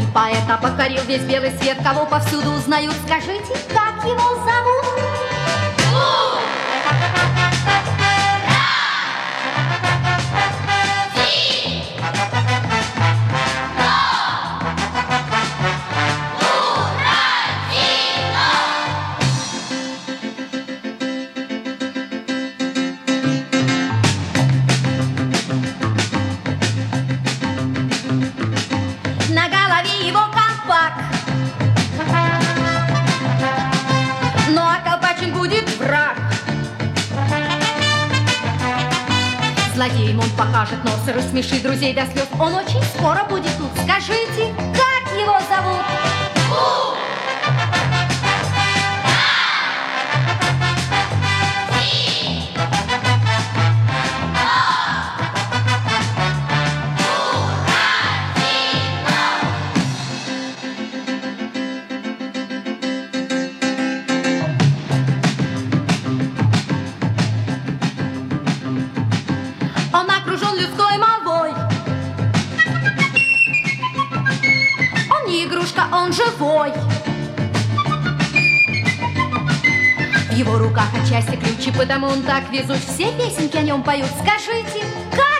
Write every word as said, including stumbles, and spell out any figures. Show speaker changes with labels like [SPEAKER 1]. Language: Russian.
[SPEAKER 1] Поэта покорил весь белый свет, кого повсюду узнают. Скажите, как его зовут? На голове его колпак, ну а колпачен будет враг. Злодеям он покажет нос и рассмешит друзей до слез. Он очень скоро будет тут. Скажите, как его зовут? Он окружен людской молвой. Он не игрушка, он живой. В его руках отчасти ключи, потому он так везут. Все песенки о нем поют. Скажите, как